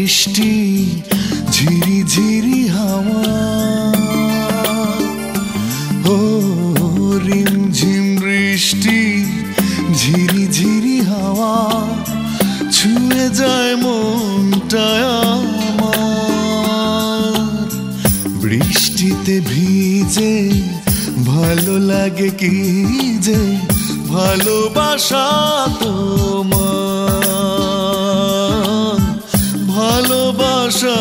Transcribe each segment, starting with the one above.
বৃষ্টি ঝিরি ঝিরি হাওয়া, ও রিমঝিম বৃষ্টি ঝিরি ঝিরি হাওয়া, ছুঁয়ে যায় মনটা আমার। বৃষ্টিতে ভিজে ভালো লাগে কি যে, ভালোবাসা তোমার, ভালোবাসা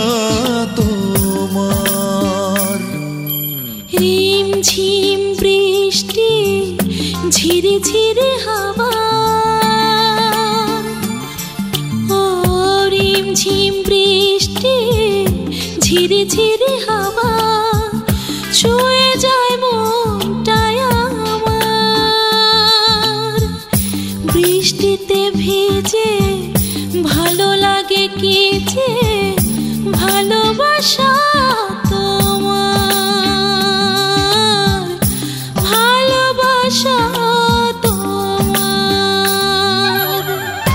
তোমার। রিমঝিম বৃষ্টি ঝিরি ঝিরি হাওয়া, ও রিমঝিম বৃষ্টি ঝিরি ঝিরি হাওয়া, ছুঁয়ে যায় মনটা আমার। বৃষ্টিতে ভিজে ভালো লাগে কি যে, ভালোবাসা তোমার, ভালোবাসা তোমার।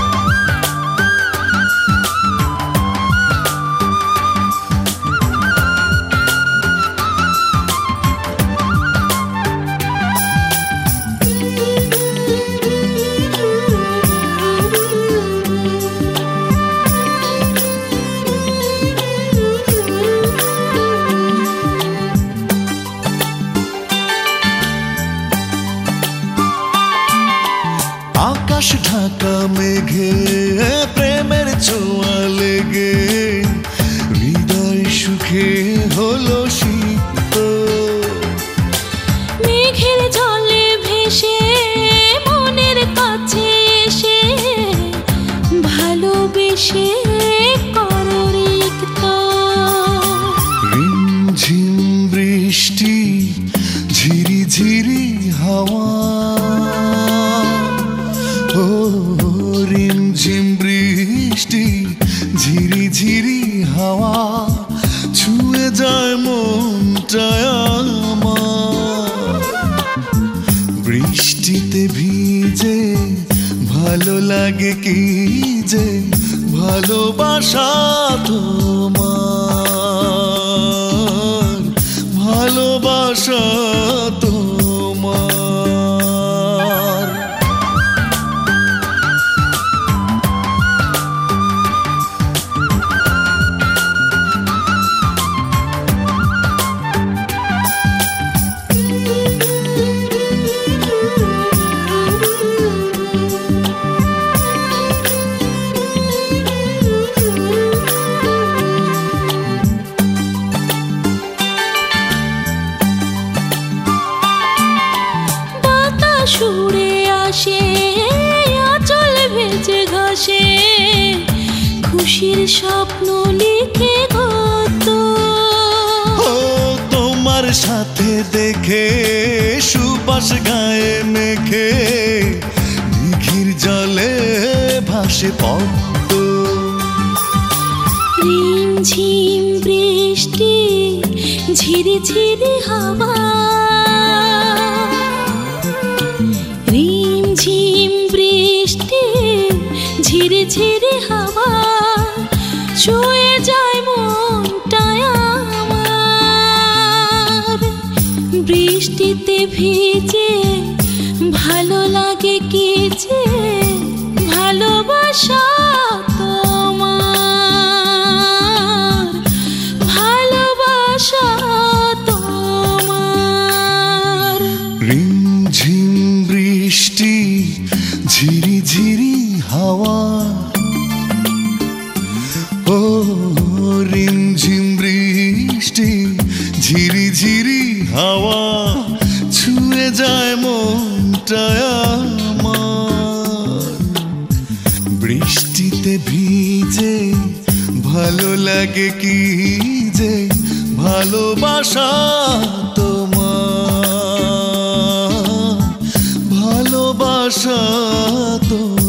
আকাশ ঢাকা মেঘে প্রেমের ছোঁয়া লেগে, হৃদয় সুখে হলো সিক্ত। মেঘের জলে ভেসে মনের কাছে এসে, ভালোবেসে করো রিক্ত। রিমঝিম বৃষ্টি ঝিরি ঝিরি হাওয়া, ও রিমঝিম বৃষ্টি ঝিরি ঝিরি হাওয়া, ছুঁয়ে যায় মনটা আমার। বৃষ্টিতে ভিজে ভালো লাগে কি যে, ভালোবাসা তোমার, ভালোবাসা তোমার। সুরে আসে আঁচল ভেজে ঘষে, খুশির স্বপ্ন লিখে গত। ও তোমার সাথে দেখে সুবাস গায়ে মেখে, দিঘির জলে ভাসে পদ্ম। রিমঝিম বৃষ্টি ঝিরি ঝিরি হাওয়া, রিমঝিম বৃষ্টি ঝিরি ঝিরি হাওয়া, ছুঁয়ে যায় মনটা আমার। বৃষ্টিতে ভিজে ভালো লাগে কি যে, ভালোবাসা তোমার, ভালোবাসা তোমার। রিমঝিম বৃষ্টি ঝিরি ঝিরি হাওয়া, ও রিমঝিম বৃষ্টি ঝিরি ঝিরি হাওয়া, ছুঁয়ে যায় মনটা আমার। বৃষ্টিতে ভিজে ভালো লাগে কি যে, ভালোবাসা তোমার, ভালোবাসা তোমার।